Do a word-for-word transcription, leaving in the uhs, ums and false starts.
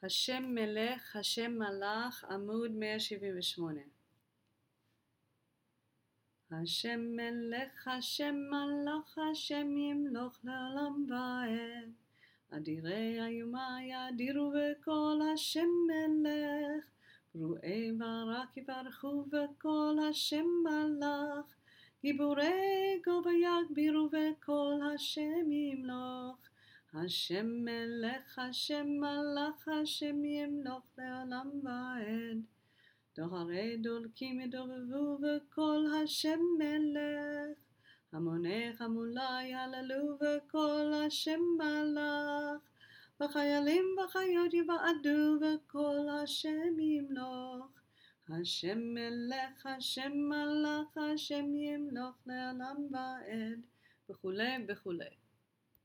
השם מלך, השם מלך, עמוד מאה שבעים ושמונה. השם מלך, השם מלך, השם ימלוך לעולם ועד. אדירי איומה ידירו בכל השם מלך, ברואי ברק יברכו בכל השם מלך, גיבורי גובה יגבירו בכל השם ימלוך. השם מלך, השם מלך, השם ימלוך לעולם ועד. דוהרי דולקים ידובבו בכל השם מלך, המוני חמולה יהללו בכל השם מלך, וחיילים וחיות יבעדו בכל השם ימלוך. השם מלך, השם מלך, השם ימלוך לעולם ועד, וכולי וכולי.